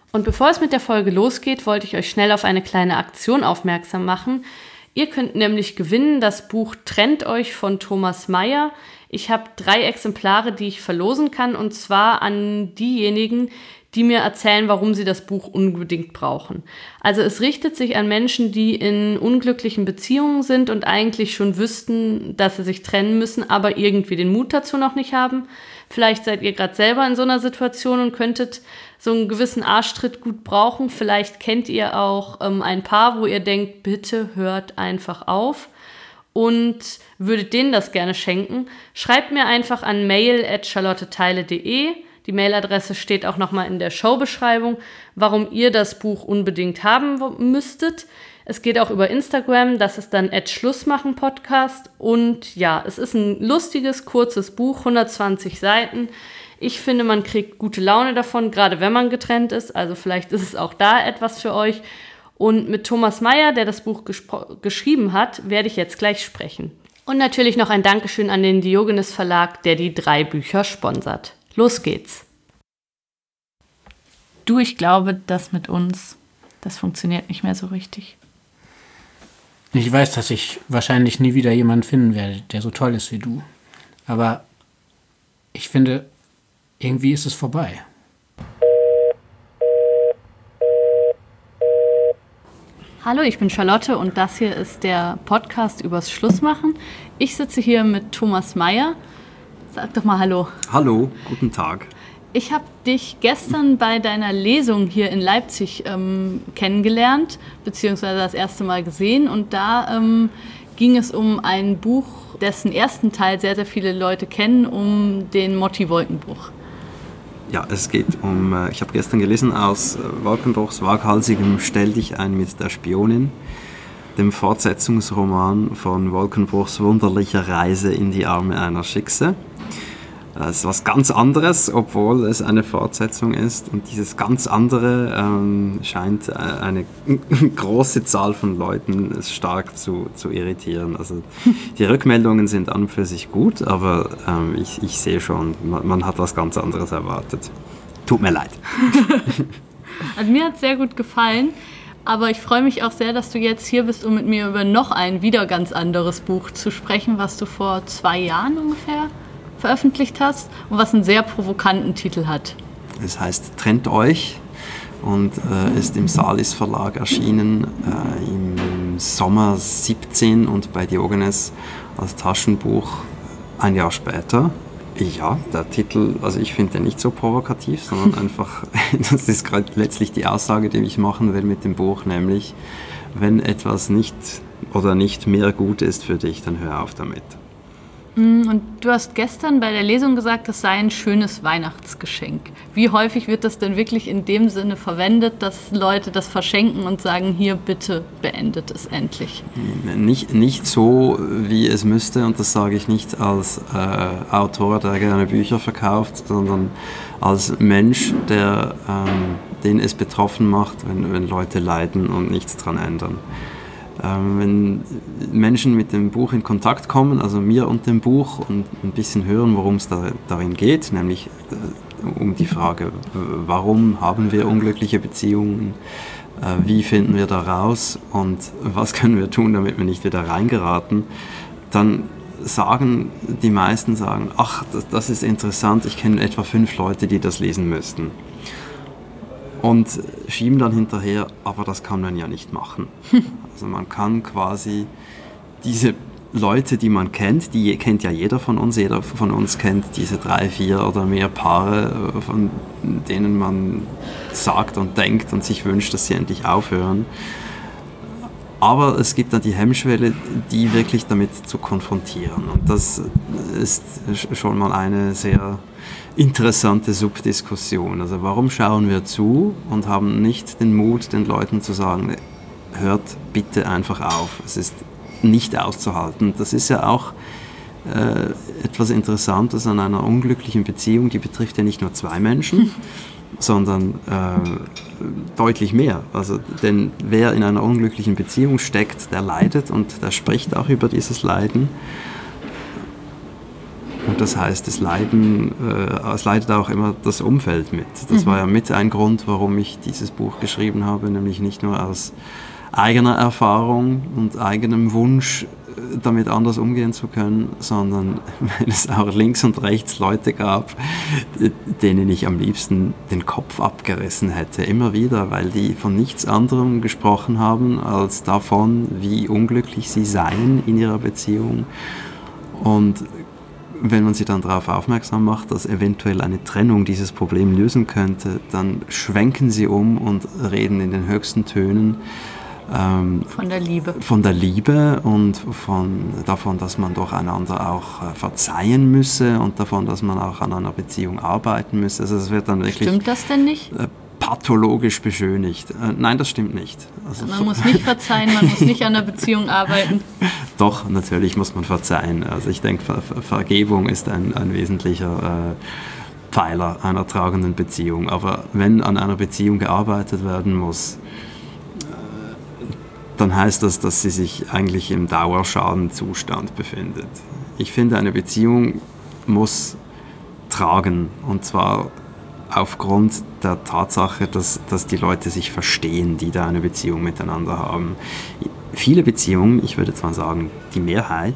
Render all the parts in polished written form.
Und bevor es mit der Folge losgeht, wollte ich euch schnell auf eine kleine Aktion aufmerksam machen. Ihr könnt nämlich gewinnen das Buch Trennt euch von Thomas Maier. Ich habe 3 Exemplare, die ich verlosen kann, und zwar an diejenigen, die mir erzählen, warum sie das Buch unbedingt brauchen. Also es richtet sich an Menschen, die in unglücklichen Beziehungen sind und eigentlich schon wüssten, dass sie sich trennen müssen, aber irgendwie den Mut dazu noch nicht haben. Vielleicht seid ihr gerade selber in so einer Situation und könntet so einen gewissen Arschtritt gut brauchen. Vielleicht kennt ihr auch ein Paar, wo ihr denkt, bitte hört einfach auf und würdet denen das gerne schenken. Schreibt mir einfach an mail@charlotteteile.de. Die Mailadresse steht auch nochmal in der Showbeschreibung, warum ihr das Buch unbedingt haben müsstet. Es geht auch über Instagram, das ist dann @Schlussmachen-Podcast. Und ja, es ist ein lustiges, kurzes Buch, 120 Seiten. Ich finde, man kriegt gute Laune davon, gerade wenn man getrennt ist. Also vielleicht ist es auch da etwas für euch. Und mit Thomas Maier, der das Buch geschrieben hat, werde ich jetzt gleich sprechen. Und natürlich noch ein Dankeschön an den Diogenes Verlag, der die 3 Bücher sponsert. Los geht's. Du, ich glaube, das mit uns, das funktioniert nicht mehr so richtig. Ich weiß, dass ich wahrscheinlich nie wieder jemanden finden werde, der so toll ist wie du. Aber ich finde, irgendwie ist es vorbei. Hallo, ich bin Charlotte und das hier ist der Podcast übers Schlussmachen. Ich sitze hier mit Thomas Maier. Sag doch mal Hallo. Hallo, guten Tag. Ich habe dich gestern bei deiner Lesung hier in Leipzig kennengelernt, beziehungsweise das erste Mal gesehen. Und da ging es um ein Buch, dessen ersten Teil sehr, sehr viele Leute kennen, um den Motti-Wolkenbruch. Ja, es geht ich habe gestern gelesen aus Wolkenbruchs waghalsigem Stell dich ein mit der Spionin, dem Fortsetzungsroman von Wolkenbruchs wunderlicher Reise in die Arme einer Schickse. Das ist was ganz anderes, obwohl es eine Fortsetzung ist. Und dieses ganz andere scheint eine große Zahl von Leuten stark zu irritieren. Also die Rückmeldungen sind an und für sich gut, aber ich sehe schon, man hat was ganz anderes erwartet. Tut mir leid. Also mir hat es sehr gut gefallen. Aber ich freue mich auch sehr, dass du jetzt hier bist, um mit mir über noch ein wieder ganz anderes Buch zu sprechen, was du vor 2 Jahren ungefähr veröffentlicht hast und was einen sehr provokanten Titel hat. Es heißt Trennt euch und ist im Salis Verlag erschienen im Sommer 17 und bei Diogenes als Taschenbuch ein Jahr später. Ja, der Titel, also ich finde den nicht so provokativ, sondern einfach, das ist gerade letztlich die Aussage, die ich machen will mit dem Buch, nämlich, wenn etwas nicht mehr gut ist für dich, dann hör auf damit. Und du hast gestern bei der Lesung gesagt, das sei ein schönes Weihnachtsgeschenk. Wie häufig wird das denn wirklich in dem Sinne verwendet, dass Leute das verschenken und sagen, hier bitte beendet es endlich? Nicht so, wie es müsste, und das sage ich nicht als Autor, der gerne Bücher verkauft, sondern als Mensch, den es betroffen macht, wenn Leute leiden und nichts dran ändern. Wenn Menschen mit dem Buch in Kontakt kommen, also mir und dem Buch, und ein bisschen hören, worum es darin geht, nämlich um die Frage, warum haben wir unglückliche Beziehungen, wie finden wir da raus und was können wir tun, damit wir nicht wieder reingeraten, dann sagen die meisten, ach, das ist interessant, ich kenne etwa 5 Leute, die das lesen müssten. Und schieben dann hinterher, aber das kann man ja nicht machen. Also man kann quasi diese Leute, die man kennt, die kennt ja jeder von uns kennt diese 3, 4 oder mehr Paare, von denen man sagt und denkt und sich wünscht, dass sie endlich aufhören. Aber es gibt dann die Hemmschwelle, die wirklich damit zu konfrontieren. Und das ist schon mal eine sehr interessante Subdiskussion. Also warum schauen wir zu und haben nicht den Mut, den Leuten zu sagen, hört bitte einfach auf, es ist nicht auszuhalten. Das ist ja auch etwas Interessantes an einer unglücklichen Beziehung, die betrifft ja nicht nur 2 Menschen, sondern deutlich mehr. Also, denn wer in einer unglücklichen Beziehung steckt, der leidet und der spricht auch über dieses Leiden. Und das heißt, es leidet auch immer das Umfeld mit. Das war ja mit ein Grund, warum ich dieses Buch geschrieben habe, nämlich nicht nur aus eigener Erfahrung und eigenem Wunsch, damit anders umgehen zu können, sondern wenn es auch links und rechts Leute gab, denen ich am liebsten den Kopf abgerissen hätte, immer wieder, weil die von nichts anderem gesprochen haben, als davon, wie unglücklich sie seien in ihrer Beziehung. Und wenn man sie dann darauf aufmerksam macht, dass eventuell eine Trennung dieses Problem lösen könnte, dann schwenken sie um und reden in den höchsten Tönen von der Liebe. Von der Liebe und davon, dass man doch einander auch verzeihen müsse und davon, dass man auch an einer Beziehung arbeiten müsse. Also es wird dann wirklich... Stimmt das denn nicht? Pathologisch beschönigt. Nein, das stimmt nicht. Also man muss nicht verzeihen, man muss nicht an der Beziehung arbeiten. Doch, natürlich muss man verzeihen. Also ich denke, Vergebung ist ein wesentlicher Pfeiler einer tragenden Beziehung. Aber wenn an einer Beziehung gearbeitet werden muss, dann heißt das, dass sie sich eigentlich im Dauerschadenzustand befindet. Ich finde, eine Beziehung muss tragen, und zwar aufgrund der Tatsache, dass die Leute sich verstehen, die da eine Beziehung miteinander haben. Viele Beziehungen, ich würde zwar sagen, die Mehrheit,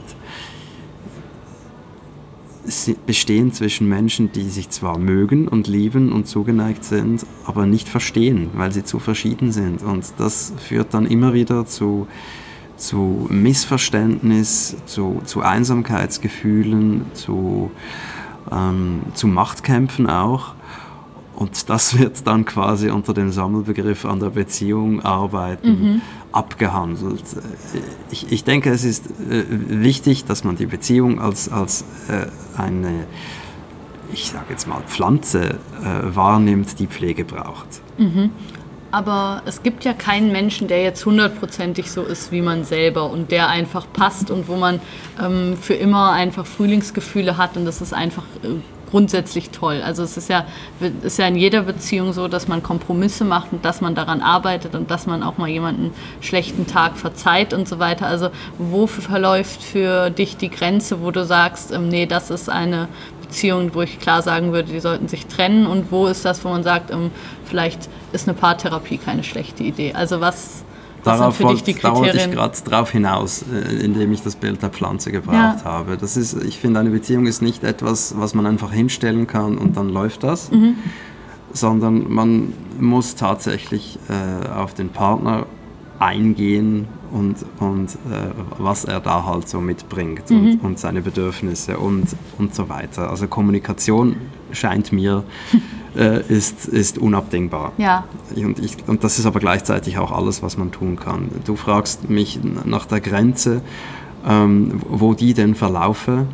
bestehen zwischen Menschen, die sich zwar mögen und lieben und zugeneigt sind, aber nicht verstehen, weil sie zu verschieden sind. Und das führt dann immer wieder zu Missverständnis, zu Einsamkeitsgefühlen, zu Machtkämpfen auch. Und das wird dann quasi unter dem Sammelbegriff an der Beziehung arbeiten abgehandelt. Ich denke, es ist wichtig, dass man die Beziehung als eine, ich sage jetzt mal, Pflanze wahrnimmt, die Pflege braucht. Aber es gibt ja keinen Menschen, der jetzt 100%ig so ist wie man selber und der einfach passt und wo man für immer einfach Frühlingsgefühle hat, und das ist einfach grundsätzlich toll. Also es ist ja in jeder Beziehung so, dass man Kompromisse macht und dass man daran arbeitet und dass man auch mal jemanden schlechten Tag verzeiht und so weiter. Also wo verläuft für dich die Grenze, wo du sagst, nee, das ist eine Beziehung, wo ich klar sagen würde, die sollten sich trennen, und wo ist das, wo man sagt, vielleicht ist eine Paartherapie keine schlechte Idee? Also was sind für dich die Kriterien? Da wollte ich gerade drauf hinaus, indem ich das Bild der Pflanze gebraucht habe. Ich finde, eine Beziehung ist nicht etwas, was man einfach hinstellen kann und dann läuft das, sondern man muss tatsächlich auf den Partner eingehen und was er da halt so mitbringt und seine Bedürfnisse und so weiter. Also Kommunikation scheint mir ist unabdingbar. Ja. Und das ist aber gleichzeitig auch alles, was man tun kann. Du fragst mich nach der Grenze, wo die denn verlaufe.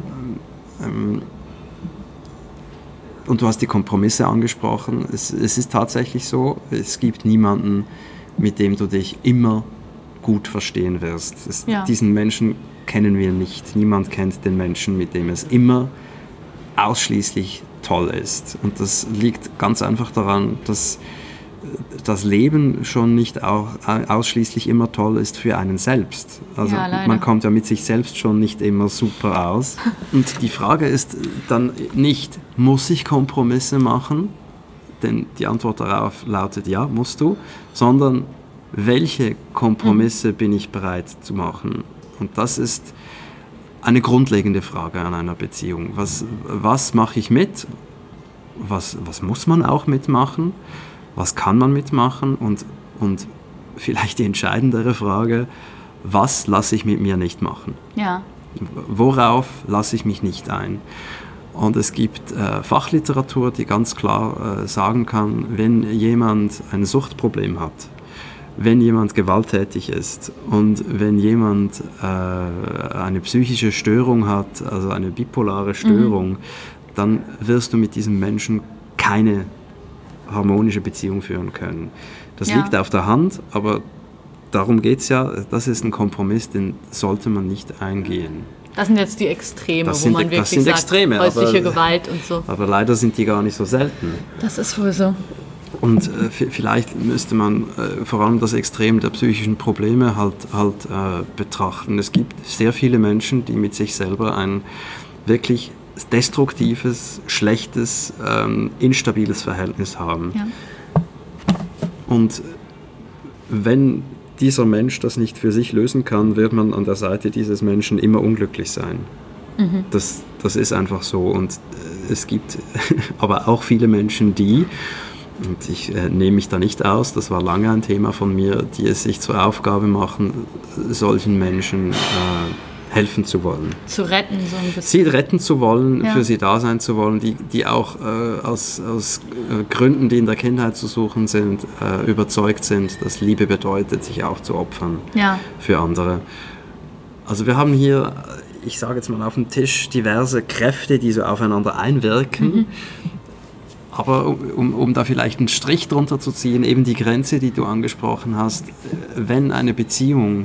Und du hast die Kompromisse angesprochen. Es ist tatsächlich so, es gibt niemanden, mit dem du dich immer gut verstehen wirst. Diesen Menschen kennen wir nicht. Niemand kennt den Menschen, mit dem es immer ausschließlich toll ist. Und das liegt ganz einfach daran, dass das Leben schon nicht auch ausschließlich immer toll ist für einen selbst. Also man kommt ja mit sich selbst schon nicht immer super aus. Und die Frage ist dann nicht, muss ich Kompromisse machen? Denn die Antwort darauf lautet, ja, musst du, sondern welche Kompromisse bin ich bereit zu machen? Und das ist eine grundlegende Frage an einer Beziehung. Was mache ich mit? Was muss man auch mitmachen? Was kann man mitmachen? Und vielleicht die entscheidendere Frage, was lasse ich mit mir nicht machen? Ja. Worauf lasse ich mich nicht ein? Und es gibt Fachliteratur, die ganz klar sagen kann, wenn jemand ein Suchtproblem hat, wenn jemand gewalttätig ist und wenn jemand eine psychische Störung hat, also eine bipolare Störung, dann wirst du mit diesem Menschen keine harmonische Beziehung führen können. Das liegt auf der Hand, aber darum geht es ja, das ist ein Kompromiss, den sollte man nicht eingehen. Das sind jetzt die Extreme, wo man wirklich sagt, häusliche Gewalt und so. Aber leider sind die gar nicht so selten. Das ist wohl so. Und vielleicht müsste man vor allem das Extrem der psychischen Probleme halt betrachten. Es gibt sehr viele Menschen, die mit sich selber ein wirklich destruktives, schlechtes, instabiles Verhältnis haben. Ja. Und wenn dieser Mensch das nicht für sich lösen kann, wird man an der Seite dieses Menschen immer unglücklich sein. Das ist einfach so. Und es gibt aber auch viele Menschen, die, und ich nehme mich da nicht aus, das war lange ein Thema von mir, die es sich zur Aufgabe machen, solchen Menschen helfen zu wollen. Zu retten, so ein bisschen. Sie retten zu wollen, Ja. für sie da sein zu wollen, die auch aus Gründen, die in der Kindheit zu suchen sind, überzeugt sind, dass Liebe bedeutet, sich auch zu opfern Ja. für andere. Also wir haben hier, ich sage jetzt mal auf dem Tisch, diverse Kräfte, die so aufeinander einwirken. Aber um da vielleicht einen Strich drunter zu ziehen, eben die Grenze, die du angesprochen hast, wenn eine Beziehung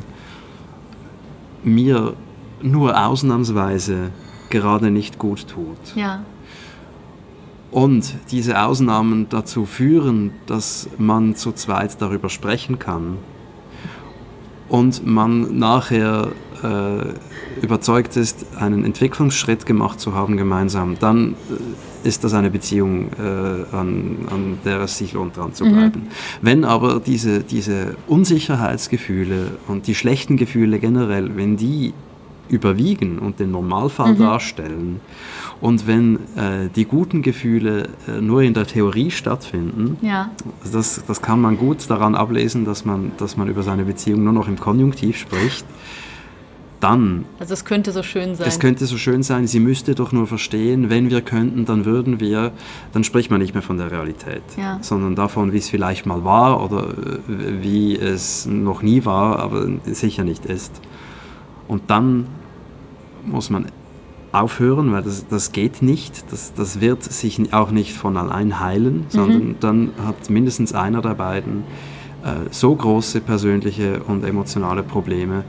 mir nur ausnahmsweise gerade nicht gut tut Ja. und diese Ausnahmen dazu führen, dass man zu zweit darüber sprechen kann und man nachher überzeugt ist, einen Entwicklungsschritt gemacht zu haben gemeinsam, dann ist das eine Beziehung, an der es sich lohnt, dran zu bleiben. Wenn aber diese Unsicherheitsgefühle und die schlechten Gefühle generell, wenn die überwiegen und den Normalfall darstellen und wenn die guten Gefühle nur in der Theorie stattfinden, Ja. das kann man gut daran ablesen, dass man über seine Beziehung nur noch im Konjunktiv spricht, dann, Also es könnte so schön sein. es könnte so schön sein, sie müsste doch nur verstehen, wenn wir könnten, dann würden wir, dann spricht man nicht mehr von der Realität, Ja. sondern davon, wie es vielleicht mal war oder wie es noch nie war, aber sicher nicht ist. Und dann muss man aufhören, weil das geht nicht, das wird sich auch nicht von allein heilen, sondern dann hat mindestens einer der beiden so große persönliche und emotionale Probleme,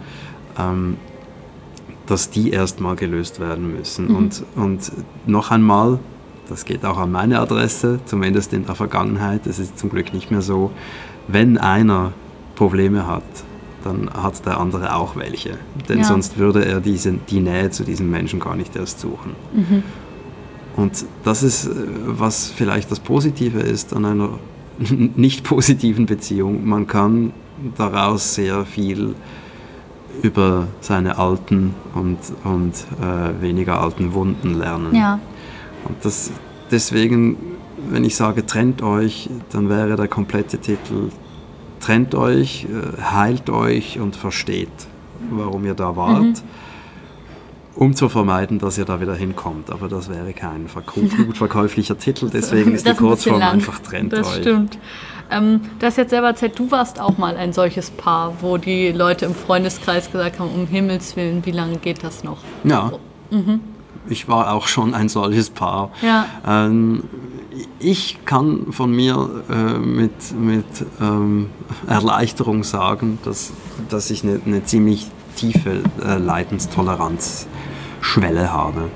dass die erstmal gelöst werden müssen. Und noch einmal, das geht auch an meine Adresse, zumindest in der Vergangenheit, es ist zum Glück nicht mehr so, wenn einer Probleme hat, dann hat der andere auch welche. Denn Ja. sonst würde er die Nähe zu diesem Menschen gar nicht erst suchen. Und das ist, was vielleicht das Positive ist an einer nicht positiven Beziehung. Man kann daraus sehr viel über seine alten und weniger alten Wunden lernen. Ja. Und deswegen, wenn ich sage, trennt euch, dann wäre der komplette Titel: Trennt euch, heilt euch und versteht, warum ihr da wart, um zu vermeiden, dass ihr da wieder hinkommt. Aber das wäre kein gut verkäuflicher Titel, deswegen ist die Das ein bisschen Kurzform lang. einfach: Trennt Das euch. stimmt. Du hast jetzt selber erzählt, du warst auch mal ein solches Paar, wo die Leute im Freundeskreis gesagt haben, um Himmels Willen, wie lange geht das noch? Ja, ich war auch schon ein solches Paar. Ja. Ich kann von mir mit Erleichterung sagen, dass ich eine ziemlich tiefe Leidenstoleranzschwelle habe.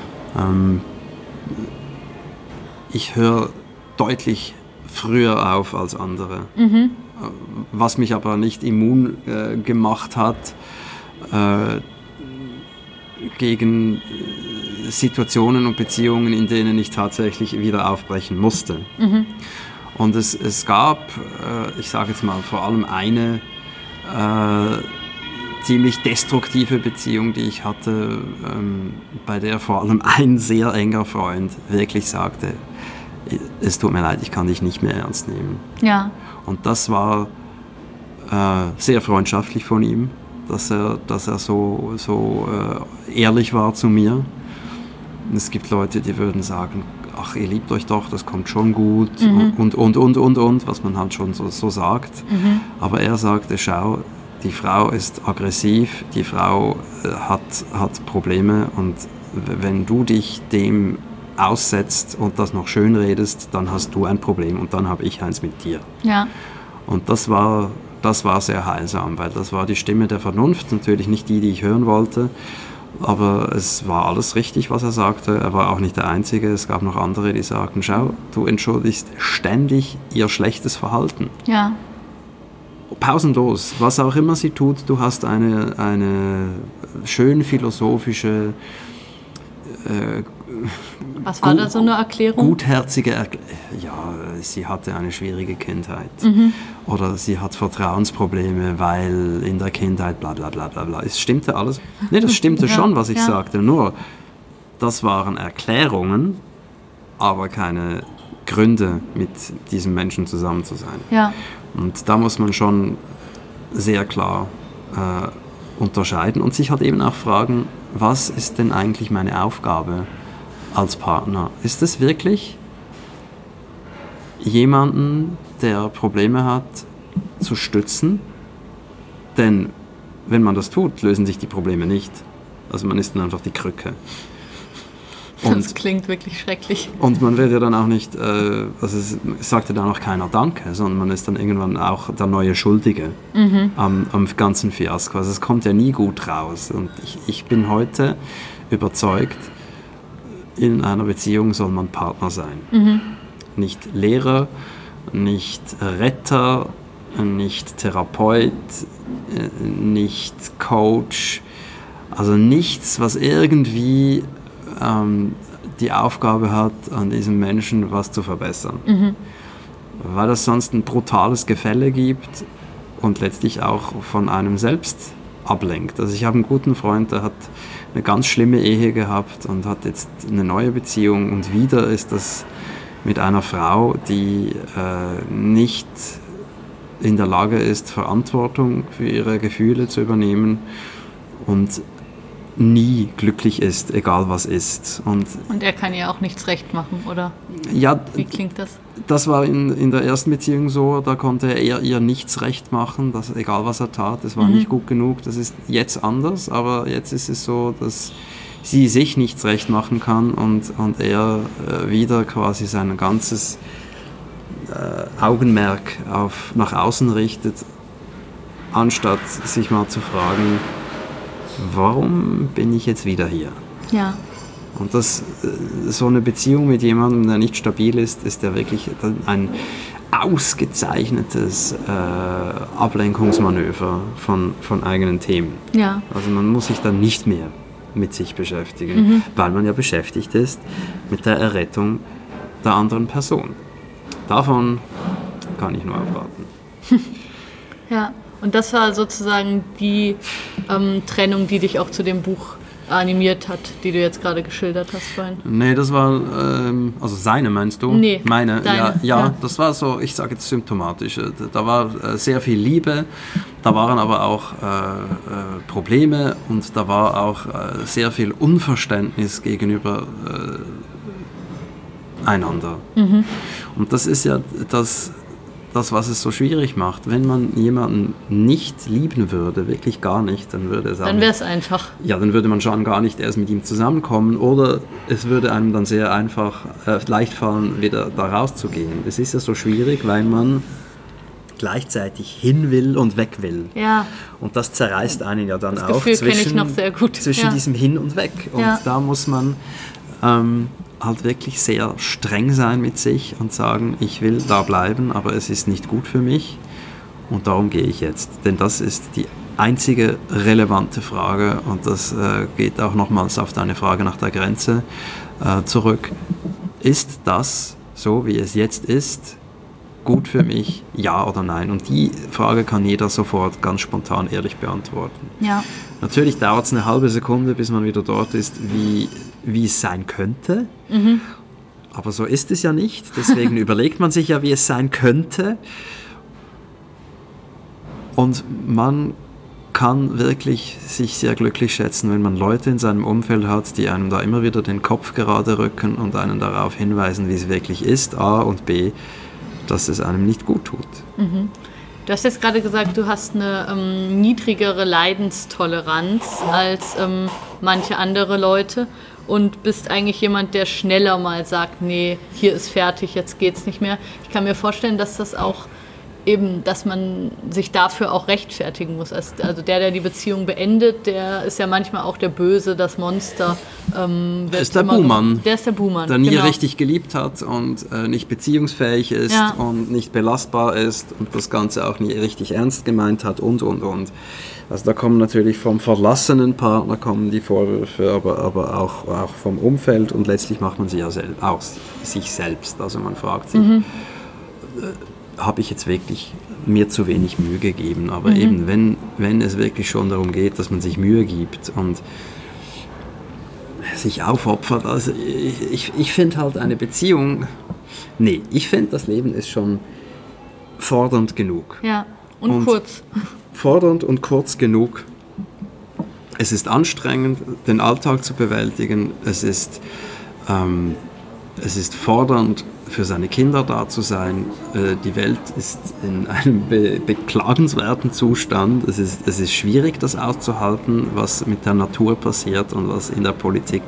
Ich höre deutlich früher auf als andere, was mich aber nicht immun gemacht hat gegen Situationen und Beziehungen, in denen ich tatsächlich wieder aufbrechen musste. Und es gab, ich sage jetzt mal vor allem eine ziemlich destruktive Beziehung, die ich hatte, bei der vor allem ein sehr enger Freund wirklich sagte: Es tut mir leid, ich kann dich nicht mehr ernst nehmen. Ja. Und das war sehr freundschaftlich von ihm, dass er so ehrlich war zu mir. Es gibt Leute, die würden sagen: Ach, ihr liebt euch doch, das kommt schon gut, und, was man halt schon so sagt. Aber er sagte: Schau, die Frau ist aggressiv, die Frau hat Probleme, und wenn du dich dem aussetzt und das noch schön redest, dann hast du ein Problem und dann habe ich eins mit dir. Ja. Und das war sehr heilsam, weil das war die Stimme der Vernunft, natürlich nicht die ich hören wollte, aber es war alles richtig, was er sagte. Er war auch nicht der Einzige, es gab noch andere, die sagten: Schau, du entschuldigst ständig ihr schlechtes Verhalten. Ja. Pausenlos, was auch immer sie tut, du hast eine schön philosophische, Was war da so eine Erklärung? Gutherzige sie hatte eine schwierige Kindheit. Oder sie hat Vertrauensprobleme, weil in der Kindheit bla bla bla bla bla. Es stimmte alles. Nee, das stimmte schon, was ich sagte. Nur, das waren Erklärungen, aber keine Gründe, mit diesem Menschen zusammen zu sein. Ja. Und da muss man schon sehr klar unterscheiden und sich halt eben auch fragen, was ist denn eigentlich meine Aufgabe als Partner? Ist es wirklich, jemanden, der Probleme hat, zu stützen? Denn wenn man das tut, lösen sich die Probleme nicht. Also man ist dann einfach die Krücke. Das klingt wirklich schrecklich. Und man wird ja dann auch nicht, es sagt ja dann auch keiner Danke, sondern man ist dann irgendwann auch der neue Schuldige am ganzen Fiasko. Also es kommt ja nie gut raus. Und ich bin heute überzeugt, in einer Beziehung soll man Partner sein. Nicht Lehrer, nicht Retter, nicht Therapeut, nicht Coach. Also nichts, was irgendwie die Aufgabe hat, an diesem Menschen was zu verbessern. Weil es sonst ein brutales Gefälle gibt und letztlich auch von einem selbst ablenkt. Also ich habe einen guten Freund, der hat eine ganz schlimme Ehe gehabt und hat jetzt eine neue Beziehung und wieder ist das mit einer Frau, die nicht in der Lage ist, Verantwortung für ihre Gefühle zu übernehmen und nie glücklich ist, egal was ist. Und er kann ja auch nichts recht machen, oder? Ja, wie klingt das? Das war in der ersten Beziehung so, da konnte er ihr nichts recht machen, egal was er tat, das war nicht gut genug. Das ist jetzt anders, aber jetzt ist es so, dass sie sich nichts recht machen kann und er wieder quasi sein ganzes Augenmerk nach außen richtet, anstatt sich mal zu fragen, warum bin ich jetzt wieder hier? Ja. Und so eine Beziehung mit jemandem, der nicht stabil ist, ist ja wirklich ein ausgezeichnetes Ablenkungsmanöver von eigenen Themen. Ja. Also man muss sich dann nicht mehr mit sich beschäftigen, weil man ja beschäftigt ist mit der Errettung der anderen Person. Davon kann ich nur abraten. Ja, und das war sozusagen die Trennung, die dich auch zu dem Buch animiert hat, die du jetzt gerade geschildert hast vorhin. Nee, das war, also seine meinst du? Nee, meine, deine, ja, das war so, ich sage jetzt symptomatisch. Da war sehr viel Liebe, da waren aber auch Probleme und da war auch sehr viel Unverständnis gegenüber einander. Und das ist ja das, was es so schwierig macht. Wenn man jemanden nicht lieben würde, wirklich gar nicht, dann würde es auch. Dann wäre es einfach. Ja, dann würde man schon gar nicht erst mit ihm zusammenkommen oder es würde einem dann sehr einfach leicht fallen, wieder da rauszugehen. Es ist ja so schwierig, weil man gleichzeitig hin will und weg will. Ja. Und das zerreißt einen ja dann das auch Gefühl kenne ich noch sehr gut. zwischen diesem Hin und Weg. Und da muss man halt wirklich sehr streng sein mit sich und sagen, ich will da bleiben, aber es ist nicht gut für mich und darum gehe ich jetzt. Denn das ist die einzige relevante Frage und das geht auch nochmals auf deine Frage nach der Grenze zurück. Ist das, so wie es jetzt ist, gut für mich, ja oder nein? Und die Frage kann jeder sofort ganz spontan ehrlich beantworten. Ja. Natürlich dauert es eine halbe Sekunde, bis man wieder dort ist, wie es sein könnte. Aber so ist es ja nicht. Deswegen überlegt man sich ja, wie es sein könnte. Und man kann wirklich sich sehr glücklich schätzen, wenn man Leute in seinem Umfeld hat, die einem da immer wieder den Kopf gerade rücken und einen darauf hinweisen, wie es wirklich ist, A und B, dass es einem nicht gut tut. Du hast jetzt gerade gesagt, du hast eine niedrigere Leidenstoleranz als manche andere Leute und bist eigentlich jemand, der schneller mal sagt, nee, hier ist fertig, jetzt geht's nicht mehr. Ich kann mir vorstellen, dass das auch eben, dass man sich dafür auch rechtfertigen muss. Also der die Beziehung beendet, der ist ja manchmal auch der Böse, das Monster. Der ist der Buhmann. Der ist der Buhmann, der nie richtig geliebt hat und nicht beziehungsfähig ist und nicht belastbar ist und das Ganze auch nie richtig ernst gemeint hat und. Also da kommen natürlich vom verlassenen Partner kommen die Vorwürfe, aber auch vom Umfeld und letztlich macht man sie ja auch sich selbst. Also man fragt sich, habe ich jetzt wirklich mir zu wenig Mühe gegeben? Aber eben, wenn es wirklich schon darum geht, dass man sich Mühe gibt und sich aufopfert, also ich finde halt eine Beziehung, ich finde das Leben ist schon fordernd genug. Ja, und kurz. Fordernd und kurz genug. Es ist anstrengend, den Alltag zu bewältigen. Es ist fordernd, für seine Kinder da zu sein. Die Welt ist in einem beklagenswerten Zustand. Es ist schwierig, das auszuhalten, was mit der Natur passiert und was in der Politik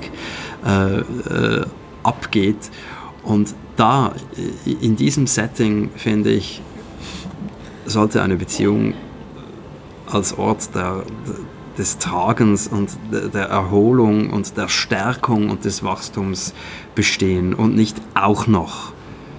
abgeht. Und da, in diesem Setting, finde ich, sollte eine Beziehung als Ort des Tragens und der Erholung und der Stärkung und des Wachstums bestehen und nicht auch noch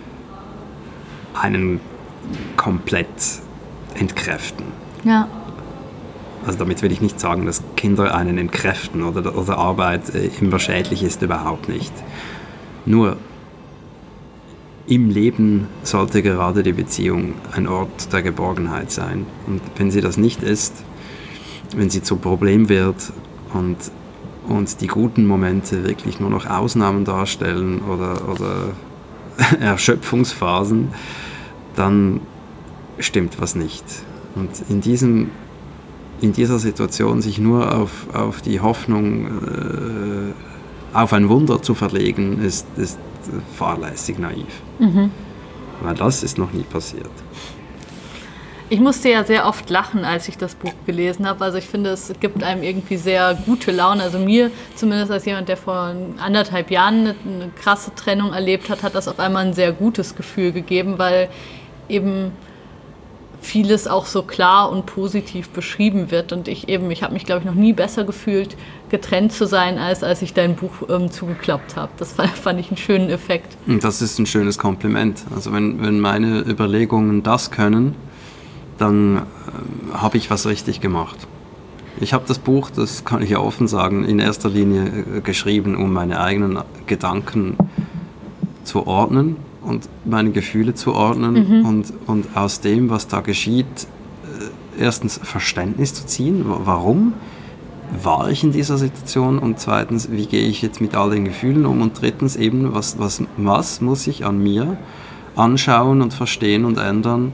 einen komplett entkräften. Ja. Also damit will ich nicht sagen, dass Kinder einen entkräften oder Arbeit immer schädlich ist, überhaupt nicht. Nur im Leben sollte gerade die Beziehung ein Ort der Geborgenheit sein. Und wenn sie das nicht ist, wenn sie zum Problem wird und die guten Momente wirklich nur noch Ausnahmen darstellen oder Erschöpfungsphasen, dann stimmt was nicht. Und in dieser Situation sich nur auf die Hoffnung auf ein Wunder zu verlegen, ist fahrlässig naiv. Weil das ist noch nie passiert. Ich musste ja sehr oft lachen, als ich das Buch gelesen habe. Also ich finde, es gibt einem irgendwie sehr gute Laune. Also mir, zumindest als jemand, der vor 1,5 Jahren eine krasse Trennung erlebt hat, hat das auf einmal ein sehr gutes Gefühl gegeben, weil eben vieles auch so klar und positiv beschrieben wird. Und ich habe mich, glaube ich, noch nie besser gefühlt, getrennt zu sein, als ich dein Buch zugeklappt habe. Das fand ich einen schönen Effekt. Und das ist ein schönes Kompliment. Also wenn meine Überlegungen das können, dann habe ich was richtig gemacht. Ich habe das Buch, das kann ich ja offen sagen, in erster Linie geschrieben, um meine eigenen Gedanken zu ordnen und meine Gefühle zu ordnen und aus dem, was da geschieht, erstens Verständnis zu ziehen. Warum war ich in dieser Situation? Und zweitens, wie gehe ich jetzt mit all den Gefühlen um? Und drittens eben, was muss ich an mir anschauen und verstehen und ändern,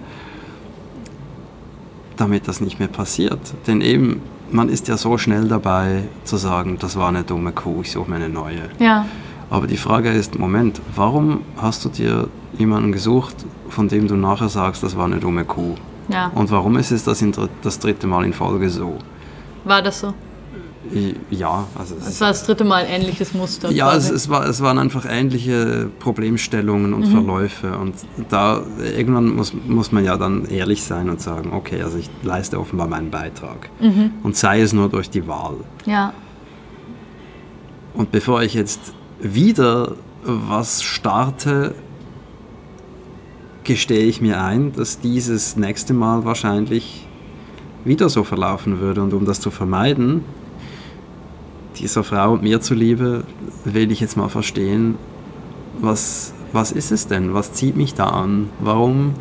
damit das nicht mehr passiert. Denn eben, man ist ja so schnell dabei zu sagen, das war eine dumme Kuh, ich suche mir eine neue. Ja. Aber die Frage ist, Moment, warum hast du dir jemanden gesucht, von dem du nachher sagst, das war eine dumme Kuh? Ja. Und warum ist es das 3. Mal in Folge so? War das so? Ja. Also es war das 3. Mal ein ähnliches Muster. Ja, es waren einfach ähnliche Problemstellungen und Verläufe. Und da irgendwann muss man ja dann ehrlich sein und sagen, okay, also ich leiste offenbar meinen Beitrag. Und sei es nur durch die Wahl. Ja. Und bevor ich jetzt wieder was starte, gestehe ich mir ein, dass dieses nächste Mal wahrscheinlich wieder so verlaufen würde. Und um das zu vermeiden, dieser Frau und mir zuliebe, will ich jetzt mal verstehen, was ist es denn? Was zieht mich da an? Warum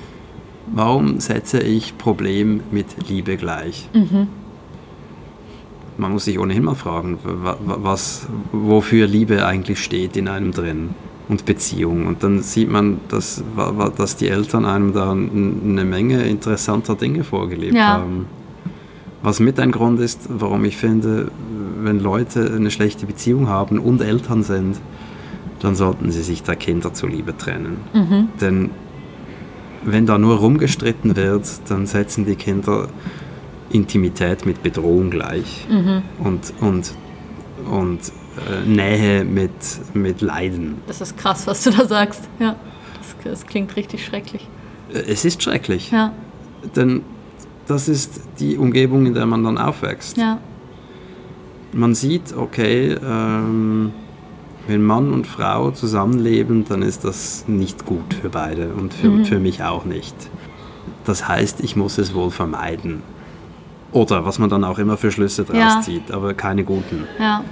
setze ich Problem mit Liebe gleich? Man muss sich ohnehin mal fragen, wofür Liebe eigentlich steht in einem drin und Beziehung. Und dann sieht man, dass die Eltern einem da eine Menge interessanter Dinge vorgelebt haben. Was mit ein Grund ist, warum ich finde, wenn Leute eine schlechte Beziehung haben und Eltern sind, dann sollten sie sich der Kinder zuliebe trennen. Denn wenn da nur rumgestritten wird, dann setzen die Kinder Intimität mit Bedrohung gleich und Nähe mit Leiden. Das ist krass, was du da sagst. Ja, das klingt richtig schrecklich. Es ist schrecklich. Ja. Denn das ist die Umgebung, in der man dann aufwächst. Ja. Man sieht, okay, wenn Mann und Frau zusammenleben, dann ist das nicht gut für beide und für mich auch nicht. Das heißt, ich muss es wohl vermeiden. Oder was man dann auch immer für Schlüsse draus zieht, aber keine guten. Ja.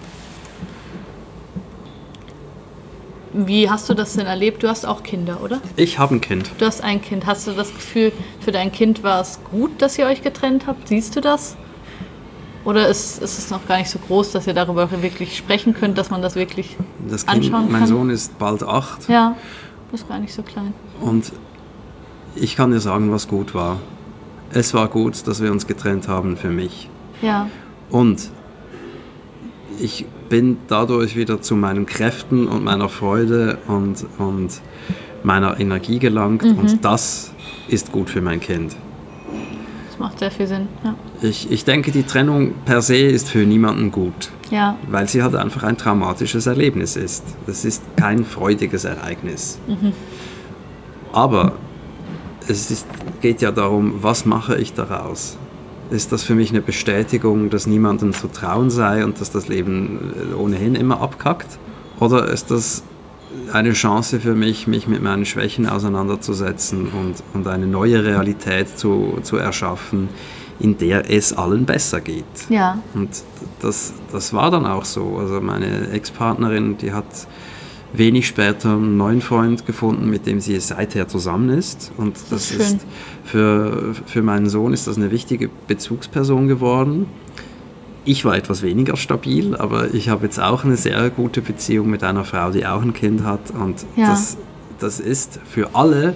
Wie hast du das denn erlebt? Du hast auch Kinder, oder? Ich habe ein Kind. Du hast ein Kind. Hast du das Gefühl, für dein Kind war es gut, dass ihr euch getrennt habt? Siehst du das? Oder ist es noch gar nicht so groß, dass ihr darüber wirklich sprechen könnt, dass man das wirklich Das Kind, anschauen kann? mein Sohn ist bald 8. Ja, das ist gar nicht so klein. Und ich kann dir sagen, was gut war. Es war gut, dass wir uns getrennt haben für mich. Ja, Und ich bin dadurch wieder zu meinen Kräften und meiner Freude und meiner Energie gelangt. Und das ist gut für mein Kind. das macht sehr viel Sinn. Ja. Ich denke, die Trennung per se ist für niemanden gut, Ja, weil sie halt einfach ein traumatisches Erlebnis ist. Das ist kein freudiges Ereignis. Aber geht ja darum, was mache ich daraus? Ist das für mich eine Bestätigung, dass niemandem zu trauen sei und dass das Leben ohnehin immer abkackt? Oder ist das eine Chance für mich, mich mit meinen Schwächen auseinanderzusetzen und eine neue Realität zu erschaffen, in der es allen besser geht? ja, Und das war dann auch so. Also meine Ex-Partnerin, die hat wenig später einen neuen Freund gefunden, mit dem sie seither zusammen ist. Und das schön. ist für meinen Sohn ist das eine wichtige Bezugsperson geworden. Ich war etwas weniger stabil, aber ich habe jetzt auch eine sehr gute Beziehung mit einer Frau, die auch ein Kind hat. Und Ja. das ist für alle,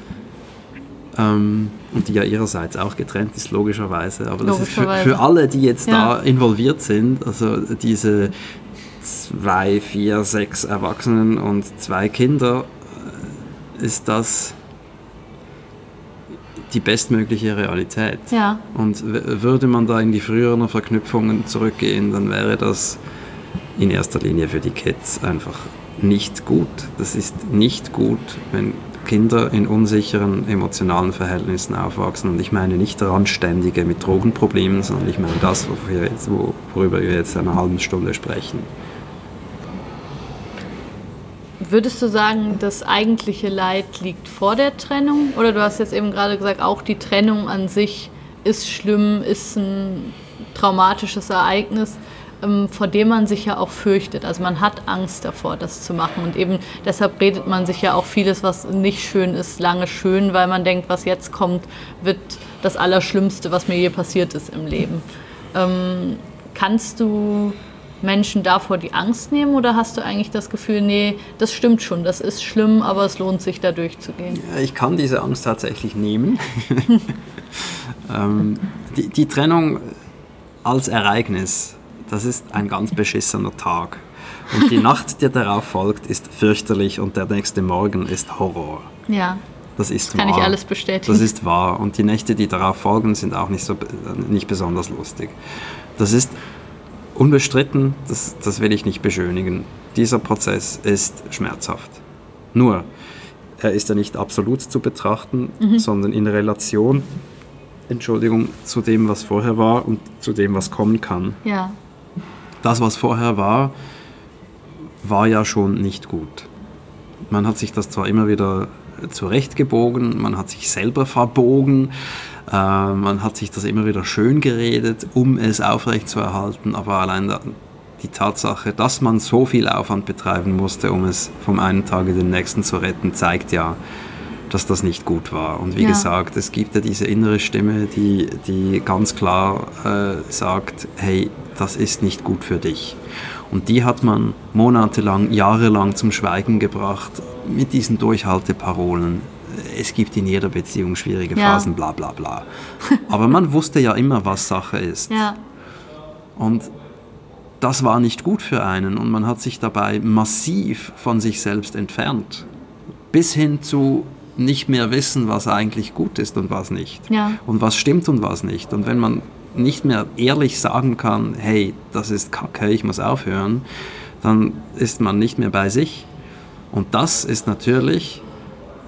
und die ja ihrerseits auch getrennt ist, logischerweise, aber das ist für alle, die jetzt da involviert sind, also diese 2, 4, 6 Erwachsenen und 2 Kinder, ist das die bestmögliche Realität. ja, Und würde man da in die früheren Verknüpfungen zurückgehen, dann wäre das in erster Linie für die Kids einfach nicht gut. Das ist nicht gut, wenn Kinder in unsicheren emotionalen Verhältnissen aufwachsen. Und ich meine nicht Randständige mit Drogenproblemen, sondern ich meine das, worüber wir jetzt eine halbe Stunde sprechen. Würdest du sagen, das eigentliche Leid liegt vor der Trennung? Oder du hast jetzt eben gerade gesagt, auch die Trennung an sich ist schlimm, ist ein traumatisches Ereignis, vor dem man sich ja auch fürchtet. Also man hat Angst davor, das zu machen. Und eben deshalb redet man sich ja auch vieles, was nicht schön ist, lange schön, weil man denkt, was jetzt kommt, wird das Allerschlimmste, was mir je passiert ist im Leben. Kannst du Menschen davor die Angst nehmen oder hast du eigentlich das Gefühl, nee, das stimmt schon, das ist schlimm, aber es lohnt sich, da durchzugehen? Ja, ich kann diese Angst tatsächlich nehmen. Die Trennung als Ereignis, das ist ein ganz beschissener Tag. Und die Nacht, die darauf folgt, ist fürchterlich und der nächste Morgen ist Horror. Ja, Das ist kann wahr. ich alles bestätigen. Das ist wahr. Und die Nächte, die darauf folgen, sind auch nicht besonders lustig. Das ist unbestritten, das will ich nicht beschönigen. Dieser Prozess ist schmerzhaft. Nur, er ist ja nicht absolut zu betrachten, sondern in Relation, zu dem, was vorher war und zu dem, was kommen kann. Ja, Das, was vorher war, war ja schon nicht gut. Man hat sich das zwar immer wieder zurechtgebogen, man hat sich selber verbogen, man hat sich das immer wieder schön geredet, um es aufrechtzuerhalten, aber allein die Tatsache, dass man so viel Aufwand betreiben musste, um es vom einen Tag in den nächsten zu retten, zeigt ja, dass das nicht gut war. Und wie gesagt, es gibt ja diese innere Stimme, die ganz klar sagt, hey, das ist nicht gut für dich. Und die hat man monatelang, jahrelang zum Schweigen gebracht mit diesen Durchhalteparolen. Es gibt in jeder Beziehung schwierige Phasen, bla bla bla. Aber man wusste ja immer, was Sache ist. ja, Und das war nicht gut für einen und man hat sich dabei massiv von sich selbst entfernt. Bis hin zu nicht mehr wissen, was eigentlich gut ist und was nicht. Ja. Und was stimmt und was nicht. Und wenn man nicht mehr ehrlich sagen kann, hey, das ist Kacke, ich muss aufhören, dann ist man nicht mehr bei sich. Und das ist natürlich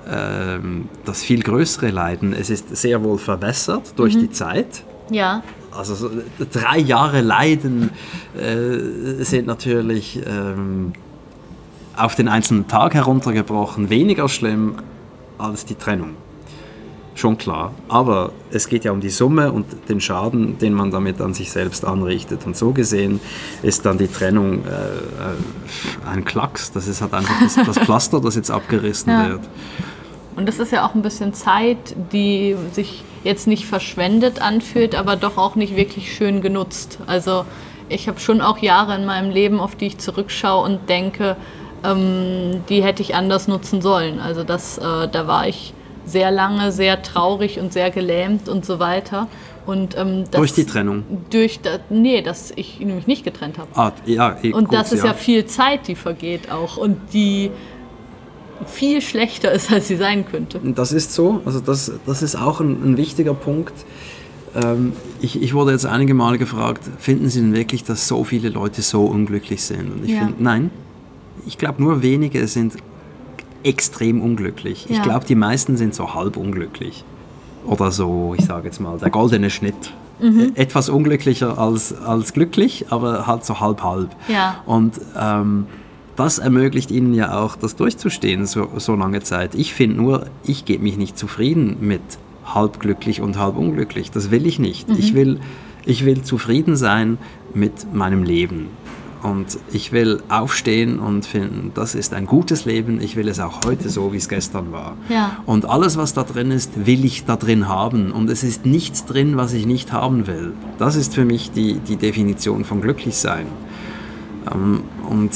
das viel größere Leiden, es ist sehr wohl verwässert durch die Zeit. Ja. Also so 3 Jahre Leiden sind natürlich auf den einzelnen Tag heruntergebrochen weniger schlimm als die Trennung. Schon klar. Aber es geht ja um die Summe und den Schaden, den man damit an sich selbst anrichtet. Und so gesehen ist dann die Trennung ein Klacks. Das ist halt einfach das Pflaster, das jetzt abgerissen wird. Und das ist ja auch ein bisschen Zeit, die sich jetzt nicht verschwendet anfühlt, aber doch auch nicht wirklich schön genutzt. Also ich habe schon auch Jahre in meinem Leben, auf die ich zurückschaue und denke, die hätte ich anders nutzen sollen. Also da war ich sehr lange sehr traurig und sehr gelähmt und so weiter. Und, durch die Trennung? Dass ich mich nicht getrennt habe. Und das ist ja viel Zeit, die vergeht auch und die viel schlechter ist, als sie sein könnte. Das ist so. Also das ist auch ein wichtiger Punkt. Ich wurde jetzt einige Male gefragt, finden Sie denn wirklich, dass so viele Leute so unglücklich sind? Und ich finde, nein. Ich glaube, nur wenige sind extrem unglücklich. Ich glaube, die meisten sind so halb unglücklich. Oder so, ich sage jetzt mal, der goldene Schnitt. Etwas unglücklicher als glücklich, aber halt so halb-halb. Ja. Und das ermöglicht ihnen ja auch, das durchzustehen, so lange Zeit. Ich finde nur, ich gebe mich nicht zufrieden mit halb glücklich und halb unglücklich. Das will ich nicht. Ich will zufrieden sein mit meinem Leben. Und ich will aufstehen und finden, das ist ein gutes Leben. Ich will es auch heute so, wie es gestern war. Ja. Und alles, was da drin ist, will ich da drin haben. Und es ist nichts drin, was ich nicht haben will. Das ist für mich die Definition von Glücklichsein. Und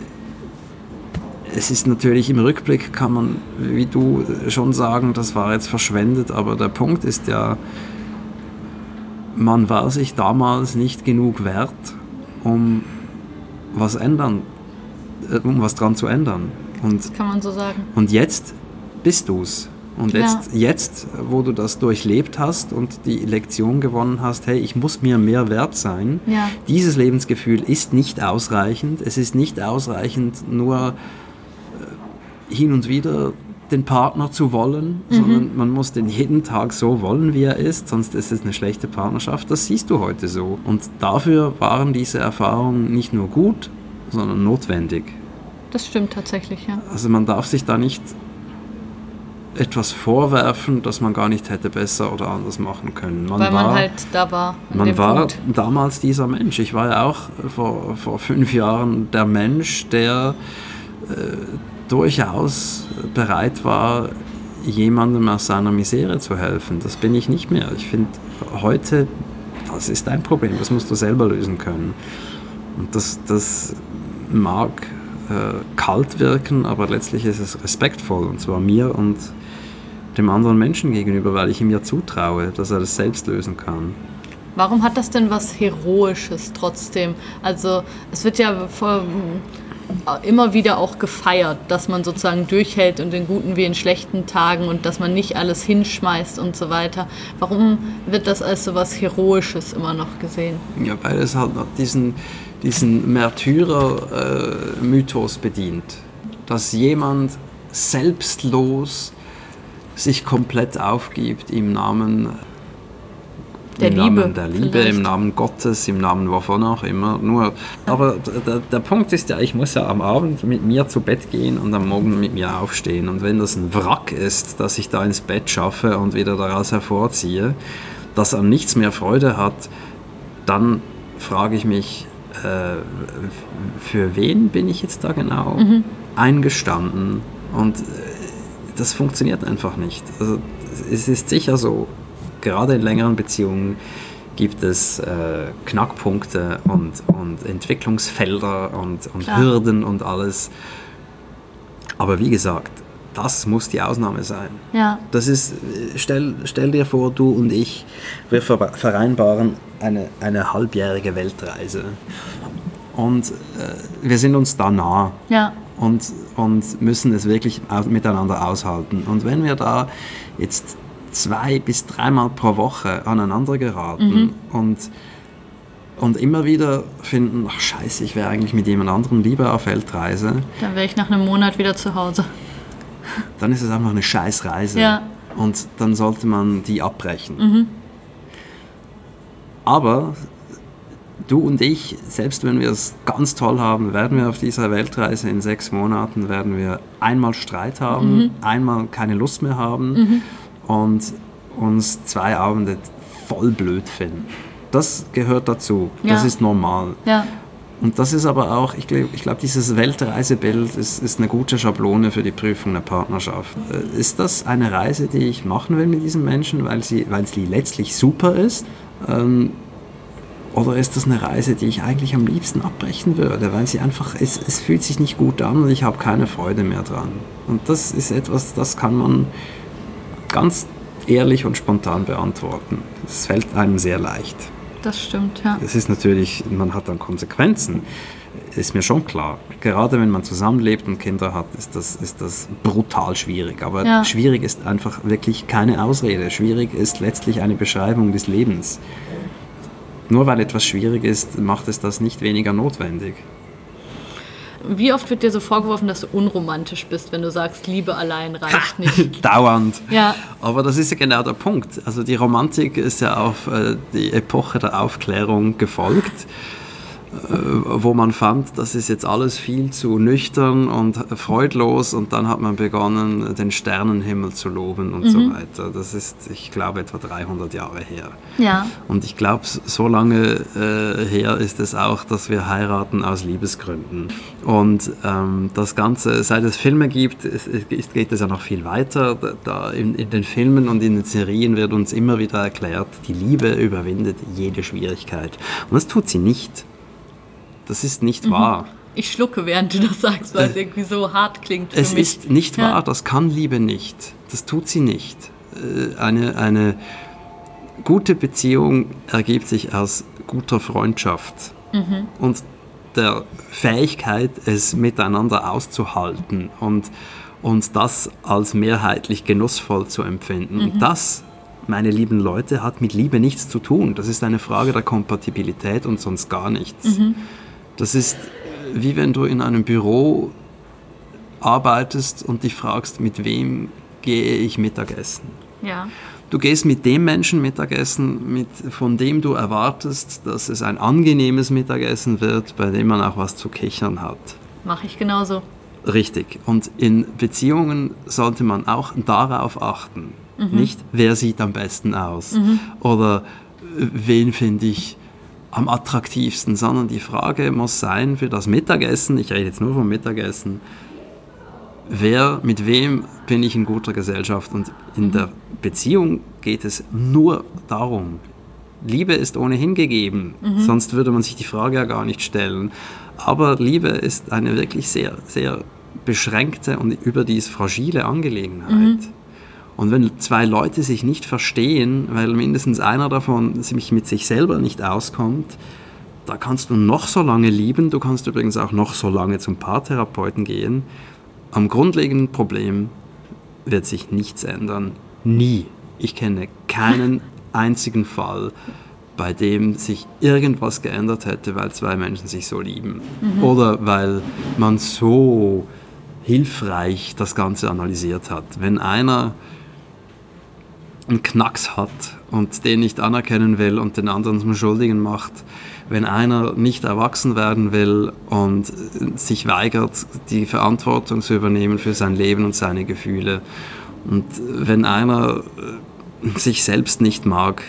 es ist natürlich im Rückblick, kann man, wie du schon sagen, das war jetzt verschwendet. Aber der Punkt ist ja, man war sich damals nicht genug wert, um was dran zu ändern. Und, das kann man so sagen. Und jetzt bist du's. Und jetzt, wo du das durchlebt hast und die Lektion gewonnen hast, hey, ich muss mir mehr wert sein, dieses Lebensgefühl ist nicht ausreichend. Es ist nicht ausreichend, nur hin und wieder den Partner zu wollen, sondern man muss den jeden Tag so wollen, wie er ist, sonst ist es eine schlechte Partnerschaft. Das siehst du heute so. Und dafür waren diese Erfahrungen nicht nur gut, sondern notwendig. Das stimmt tatsächlich, ja. Also man darf sich da nicht etwas vorwerfen, das man gar nicht hätte besser oder anders machen können. Weil man halt da war. Man war damals dieser Mensch. Ich war ja auch vor 5 Jahren der Mensch, der durchaus bereit war, jemandem aus seiner Misere zu helfen. Das bin ich nicht mehr. Ich finde, heute, das ist dein Problem, das musst du selber lösen können. Und das mag kalt wirken, aber letztlich ist es respektvoll, und zwar mir und dem anderen Menschen gegenüber, weil ich ihm ja zutraue, dass er das selbst lösen kann. Warum hat das denn was Heroisches trotzdem? Also es wird ja immer wieder auch gefeiert, dass man sozusagen durchhält und in guten wie in schlechten Tagen und dass man nicht alles hinschmeißt und so weiter. Warum wird das als so was Heroisches immer noch gesehen? Ja, weil es halt noch diesen Märtyrer-Mythos bedient, dass jemand selbstlos sich komplett aufgibt im Namen der Liebe, im Namen Gottes, im Namen wovon auch immer. Aber der Punkt ist ja, ich muss ja am Abend mit mir zu Bett gehen und am Morgen mit mir aufstehen. Und wenn das ein Wrack ist, das ich da ins Bett schaffe und wieder daraus hervorziehe, das an nichts mehr Freude hat, dann frage ich mich, für wen bin ich jetzt da genau eingestanden? Und das funktioniert einfach nicht. Also, es ist sicher so, gerade in längeren Beziehungen gibt es Knackpunkte und Entwicklungsfelder und Hürden und alles. Aber wie gesagt, das muss die Ausnahme sein. Ja. Das ist, stell dir vor, du und ich, wir vereinbaren eine halbjährige Weltreise. Und wir sind uns da nah. Ja. Und müssen es wirklich miteinander aushalten. Und wenn wir da jetzt 2 bis 3 Mal pro Woche aneinander geraten und immer wieder finden, ach scheiße, ich wäre eigentlich mit jemand anderem lieber auf Weltreise. Dann wäre ich nach einem Monat wieder zu Hause. dann ist es einfach eine Scheißreise. Ja. Und dann sollte man die abbrechen. Aber du und ich, selbst wenn wir es ganz toll haben, werden wir auf dieser Weltreise in 6 Monaten, werden wir einmal Streit haben, einmal keine Lust mehr haben und uns 2 Abende voll blöd finden. Das gehört dazu, das ist normal. Ja. Und das ist aber auch, ich glaube, dieses Weltreisebild ist eine gute Schablone für die Prüfung der Partnerschaft. Ist das eine Reise, die ich machen will mit diesem Menschen, weil sie letztlich super ist? Oder ist das eine Reise, die ich eigentlich am liebsten abbrechen würde, weil sie einfach, es fühlt sich nicht gut an und ich habe keine Freude mehr dran. Und das ist etwas, das kann man ganz ehrlich und spontan beantworten. Es fällt einem sehr leicht. Das stimmt, ja. Es ist natürlich, man hat dann Konsequenzen, ist mir schon klar. Gerade wenn man zusammenlebt und Kinder hat, ist das brutal schwierig. Aber schwierig ist einfach wirklich keine Ausrede. Schwierig ist letztlich eine Beschreibung des Lebens. Nur weil etwas schwierig ist, macht es das nicht weniger notwendig. Wie oft wird dir so vorgeworfen, dass du unromantisch bist, wenn du sagst, Liebe allein reicht nicht? Dauernd. Ja. Aber das ist ja genau der Punkt. Also die Romantik ist ja auf die Epoche der Aufklärung gefolgt, wo man fand, das ist jetzt alles viel zu nüchtern und freudlos und dann hat man begonnen, den Sternenhimmel zu loben und so weiter. Das ist, ich glaube, etwa 300 Jahre her. Ja. Und ich glaube, so lange her ist es auch, dass wir heiraten aus Liebesgründen. Und das Ganze, seit es Filme gibt, geht es ja noch viel weiter. Da in den Filmen und in den Serien wird uns immer wieder erklärt, die Liebe überwindet jede Schwierigkeit. Und das tut sie nicht. Das ist nicht wahr. Ich schlucke, während du das sagst, weil es irgendwie so hart klingt für es mich. Es ist nicht wahr, das kann Liebe nicht. Das tut sie nicht. Eine gute Beziehung ergibt sich aus guter Freundschaft und der Fähigkeit, es miteinander auszuhalten und das als mehrheitlich genussvoll zu empfinden. Und das, meine lieben Leute, hat mit Liebe nichts zu tun. Das ist eine Frage der Kompatibilität und sonst gar nichts. Das ist wie wenn du in einem Büro arbeitest und dich fragst, mit wem gehe ich Mittagessen? Ja. Du gehst mit dem Menschen Mittagessen, von dem du erwartest, dass es ein angenehmes Mittagessen wird, bei dem man auch was zu kichern hat. Mache ich genauso. Richtig. Und in Beziehungen sollte man auch darauf achten. Nicht, wer sieht am besten aus oder wen finde ich am attraktivsten, sondern die Frage muss sein für das Mittagessen, ich rede jetzt nur vom Mittagessen, mit wem bin ich in guter Gesellschaft? Und in der Beziehung geht es nur darum. Liebe ist ohnehin gegeben, sonst würde man sich die Frage ja gar nicht stellen. Aber Liebe ist eine wirklich sehr, sehr beschränkte und überdies fragile Angelegenheit. Und wenn 2 Leute sich nicht verstehen, weil mindestens einer davon sich mit sich selber nicht auskommt, da kannst du noch so lange lieben, du kannst übrigens auch noch so lange zum Paartherapeuten gehen. Am grundlegenden Problem wird sich nichts ändern. Nie. Ich kenne keinen einzigen Fall, bei dem sich irgendwas geändert hätte, weil 2 Menschen sich so lieben. Oder weil man so hilfreich das Ganze analysiert hat. Wenn einer einen Knacks hat und den nicht anerkennen will und den anderen zum Schuldigen macht, wenn einer nicht erwachsen werden will und sich weigert, die Verantwortung zu übernehmen für sein Leben und seine Gefühle und wenn einer sich selbst nicht mag,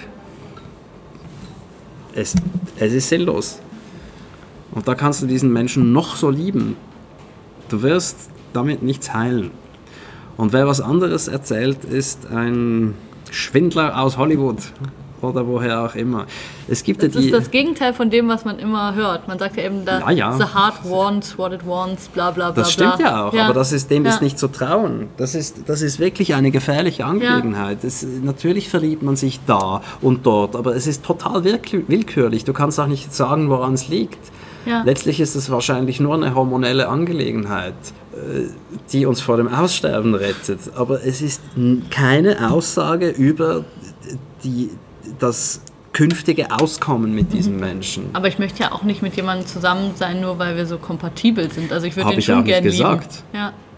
es ist sinnlos. Und da kannst du diesen Menschen noch so lieben. Du wirst damit nichts heilen. Und wer was anderes erzählt, ist ein Schwindler aus Hollywood oder woher auch immer. Es gibt das ist das Gegenteil von dem, was man immer hört. Man sagt ja eben, the heart wants what it wants, bla bla bla. Das stimmt ja auch, aber dem ist nicht zu trauen. Das ist wirklich eine gefährliche Angelegenheit. Natürlich verliebt man sich da und dort, aber es ist total willkürlich. Du kannst auch nicht sagen, woran es liegt. Ja. Letztlich ist es wahrscheinlich nur eine hormonelle Angelegenheit, die uns vor dem Aussterben rettet. Aber es ist keine Aussage über das künftige Auskommen mit diesem Menschen. Aber ich möchte ja auch nicht mit jemandem zusammen sein, nur weil wir so kompatibel sind. Also ich würde den schon gerne lieben. Habe ich auch nicht gesagt. Ja.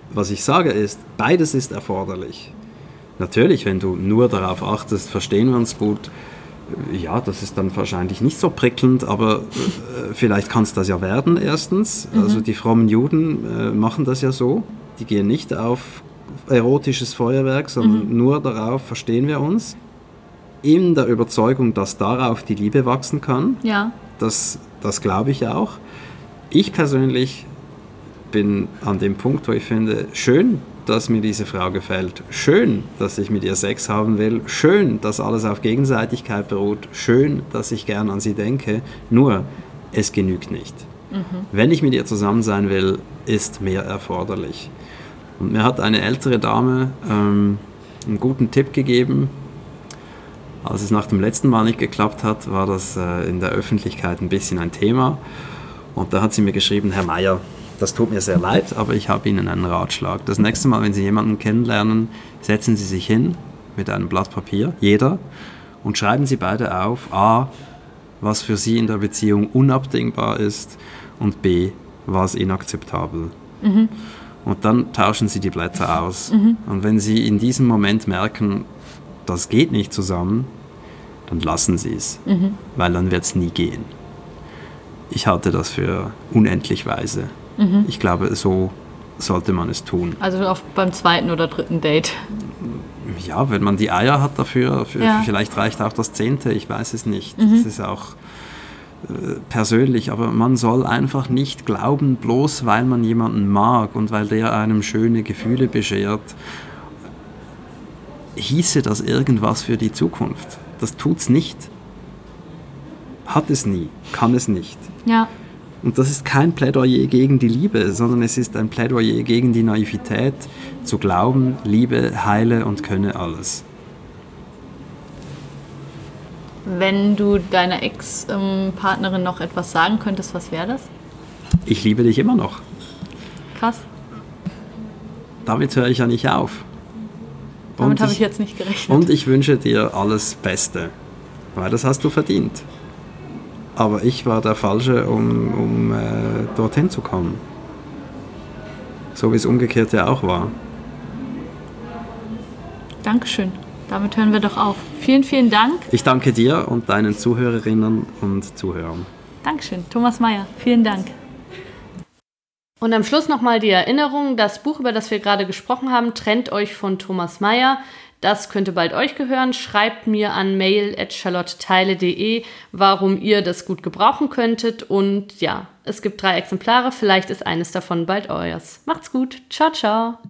was ich sage ist, beides ist erforderlich. Natürlich, wenn du nur darauf achtest, verstehen wir uns gut, ja, das ist dann wahrscheinlich nicht so prickelnd, aber vielleicht kann es das ja werden, erstens. Also die frommen Juden machen das ja so. Die gehen nicht auf erotisches Feuerwerk, sondern nur darauf, verstehen wir uns. In der Überzeugung, dass darauf die Liebe wachsen kann. Ja. Das glaube ich auch. Ich persönlich bin an dem Punkt, wo ich finde, schön, dass mir diese Frau gefällt. Schön, dass ich mit ihr Sex haben will. Schön, dass alles auf Gegenseitigkeit beruht. Schön, dass ich gern an sie denke. Nur, es genügt nicht. Wenn ich mit ihr zusammen sein will, ist mehr erforderlich. Und mir hat eine ältere Dame einen guten Tipp gegeben. Als es nach dem letzten Mal nicht geklappt hat, war das in der Öffentlichkeit ein bisschen ein Thema. Und da hat sie mir geschrieben, Herr Meier, das tut mir sehr leid, aber ich habe Ihnen einen Ratschlag. Das nächste Mal, wenn Sie jemanden kennenlernen, setzen Sie sich hin mit einem Blatt Papier, jeder, und schreiben Sie beide auf, A, was für Sie in der Beziehung unabdingbar ist und B, was inakzeptabel. Und dann tauschen Sie die Blätter aus. Und wenn Sie in diesem Moment merken, das geht nicht zusammen, dann lassen Sie es, weil dann wird es nie gehen. Ich halte das für unendlich weise. Ich glaube, so sollte man es tun. Also beim 2. oder 3. Date. Ja, wenn man die Eier hat dafür, Ja. Vielleicht reicht auch das 10., ich weiß es nicht. Das ist auch persönlich, aber man soll einfach nicht glauben, bloß weil man jemanden mag und weil der einem schöne Gefühle beschert, hieße das irgendwas für die Zukunft. Das tut's nicht. Hat es nie, kann es nicht. Ja. Und das ist kein Plädoyer gegen die Liebe, sondern es ist ein Plädoyer gegen die Naivität, zu glauben, Liebe heile und könne alles. Wenn du deiner Ex-Partnerin noch etwas sagen könntest, was wäre das? Ich liebe dich immer noch. Krass. Damit höre ich ja nicht auf. Damit habe ich jetzt nicht gerechnet. Und ich wünsche dir alles Beste, weil das hast du verdient. Aber ich war der Falsche, um dorthin zu kommen. So wie es umgekehrt ja auch war. Dankeschön. Damit hören wir doch auf. Vielen, vielen Dank. Ich danke dir und deinen Zuhörerinnen und Zuhörern. Dankeschön. Thomas Meier, vielen Dank. Und am Schluss nochmal die Erinnerung, das Buch, über das wir gerade gesprochen haben, Trennt euch von Thomas Meier. Das könnte bald euch gehören. Schreibt mir an mail@charlotteteile.de, warum ihr das gut gebrauchen könntet. Und ja, es gibt 3 Exemplare. Vielleicht ist eines davon bald euers. Macht's gut. Ciao, ciao.